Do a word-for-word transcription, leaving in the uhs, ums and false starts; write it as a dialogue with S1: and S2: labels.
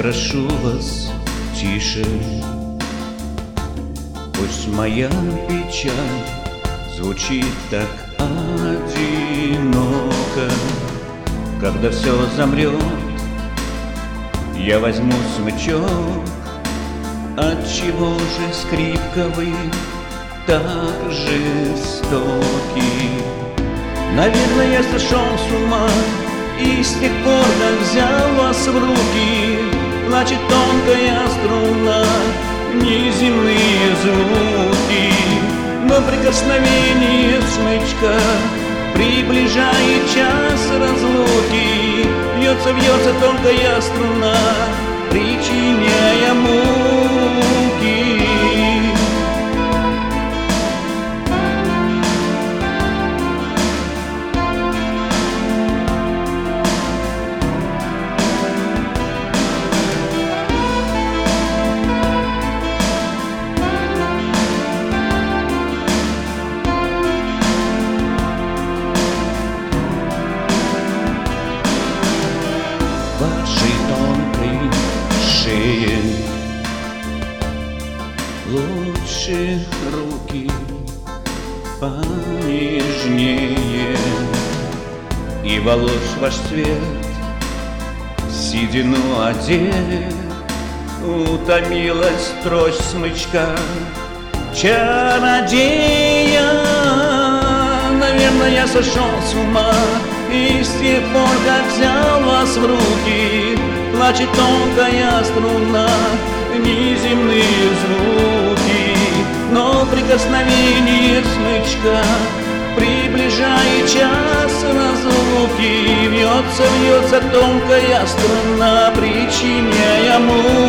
S1: прошу вас, тише. Пусть моя печаль звучит так одиноко. Когда все замрет, я возьму смычок. Отчего же скрипка вы так жестоки? Наверное, я сошел с ума, и с тех пор, как взял вас в руки, плачет тонкая струна, неземные звуки. Но прикосновение смычка приближает час разлуки. Вьется, вьется тонкая струна, причиняя муки. Вашей тонкой шее лучше руки понежнее, и волос ваш цвет в седину одет. Утомилась трость смычка чародея. Наверное, я сошел с ума, и с тех пор, как взял вас в руки, плачет тонкая струна, неземные звуки. Но прикосновение смычка приближает час разлуки. Вьется, вьется тонкая струна, причиняя муки.